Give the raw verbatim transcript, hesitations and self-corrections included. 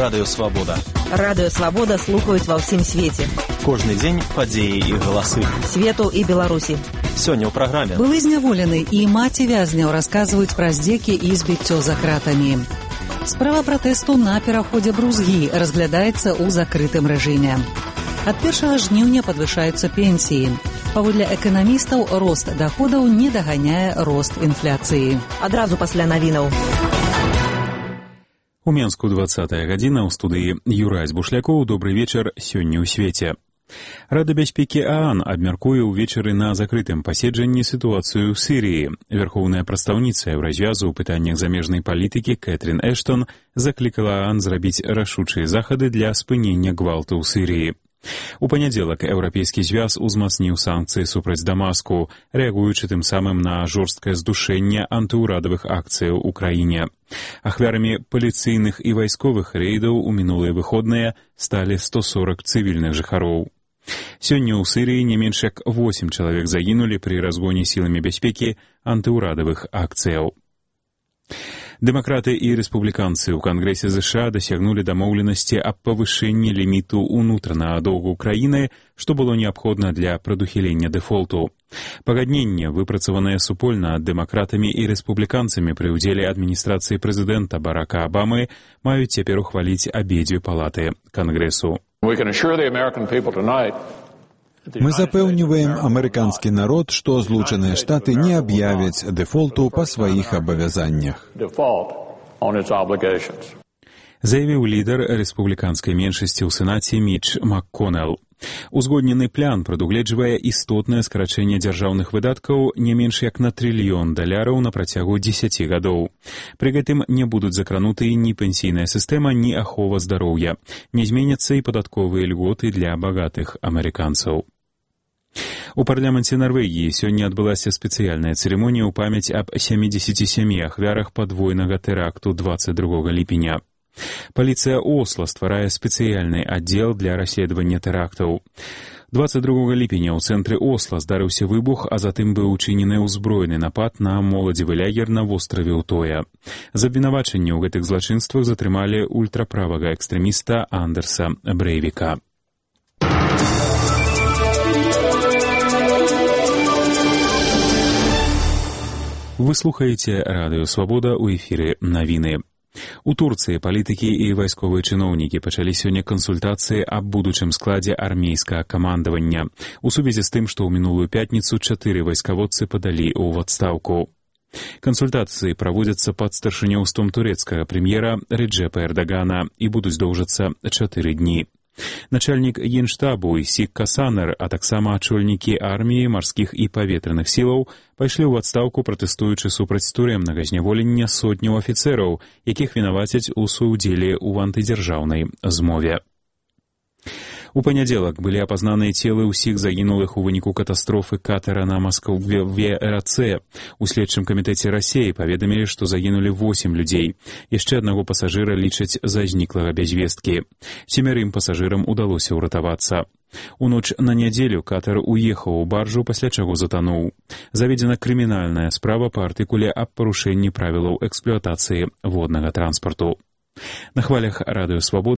Радыё Свабода. Радыё Свабода слухаюць ва ўсім свеце. Кожны дзень падзеі і галасы Свету і Беларусі. Сёння ў праграме. Былы зняволены і маці вязняў расказваюць пра здзекі і збіццё за кратамі. Справа пратэсту на пераходзе Брузгі разглядаецца ў закрытым рэжыме. Ад першага жніўня падвышаюцца пенсіі. Паводле эканамістаў, рост даходаў не даганяе рост інфляцыі. Адразу пасля навінаў. У Менску двадцатая гадзіна, ў студыі Юрась Бушлякоў. Добры вечар, сёння ў свеце. Рада бяспекі ААН абмяркуе ўвечары на закрытым паседжанні сітуацыю ў Сірыі. Вярхоўная прадстаўніца Еўразвязу ў пытаннях замежнай палітыкі Кэтрін Эштон заклікала ААН зрабіць рашучыя захады для спынення гвалту ў Сірыі. У панядзелак Еўрапейскі звяз узмацніў санкцыі супраць Дамаску, рэагуючы тым самым на жорсткае здушэнне антыўрадавых акцыяў у краіне. Ахвярамі паліцыйных і вайсковых рэйдаў у мінулыя выходныя сталі сто сорак цывільных жыхароў. Сёння ў Сірыі не менш як восем чалавек загінулі пры разгоне сіламі бяспекі антыўрадавых акцыяў. Дэмакраты і рэспубліканцы ў Кангрэсе ЗША дасягнулі дамоўленасці аб павышэнні ліміту ўнутранага доўгу краіны, што было неабходна для прадухілення дэфолту. Пагадненне, выпрацаванае супольна дэмакратамі і рэспубліканцамі пры ўдзеле адміністрацыі прэзідэнта Барака Абамы, маюць цяпер ухваліць абедзве палаты Кангрэсу. Мы запэўніваем амерыканскі народ, што Злучаныя Штаты не аб'явяць дэфолту па сваіх абавязаннях. Заявіў лідар рэспубліканскай меншасці ў Сенаце Міч МакКонэл. Узгоднены план прадугледжвае істотнае скарачэнне дзяржаўных выдаткаў не менш як на трыльён даляраў на працягу дзесяці гадоў. Пры гэтым не будуць закрануты ні пенсійная сістэма, ні ахова здароўя. Не зменяцца і падатковыя льготы для багатых амерыканцаў. У парламенце Нарвегіі сёння адбылася спецыяльная цырымонія ў памяць аб сямідзесяці сямі ахвярах падвойнага тэракту дваццаць другога ліпеня. Паліцыя Осло стварае спецыяльны аддзел для расследавання тэрактаў. дваццаць другога ліпеня ў цэнтры Осло здарыўся выбух, а затым быў учынены ўзброены напад на моладзевы лагер на востраве Утоя. За абвінавачанне ў гэтых злачынствах затрымалі ультраправага экстрэміста Андерса Брэйвіка. Вы слухаеце Радыё Свабода, у эфіры навіны. У Турцыі палітыкі і вайсковыя чыноўнікі пачалі сёння кансультацыі аб будучым складзе армейскага камандавання у сувязі з тым, што ў минулую пятніцу чатыры вайскаводцы падалі ў адстаўку. Кансультацыі праводзяцца пад старшыняўствам турэцкага прэм'ера Рэджэпа Эрдагана і будуць доўжыцца чатыры дні. Начальнік генштабу Сик Касанер, а таксама ачольнікі арміі, марскіх і паветраных сілаў пайшлі ў адстаўку, пратэстуючы супраць турэмнага зняволення сотняў афіцэраў, якіх вінавацяць у суўдзеле ў антыдзяржаўнай змове. У панядзелак былі апазнаныя целы ўсіх загінулых у выніку катастрофы катера на Москве-РЦ. У следчым камітэце Расіі паведамілі, што загінулі восем людзей. Яшчэ аднаго пасажыра лічаць за зніклага без весткі. Семярым пасажырам удалося ўратавацца. У ноч на нядзелю катер уехаў у баржу, пасля чаго затануў. Заведзена крымінальная справа па артыкуле аб парушэнні правілаў эксплуатацыі воднага транспарту. На хвалях Радыё Свабода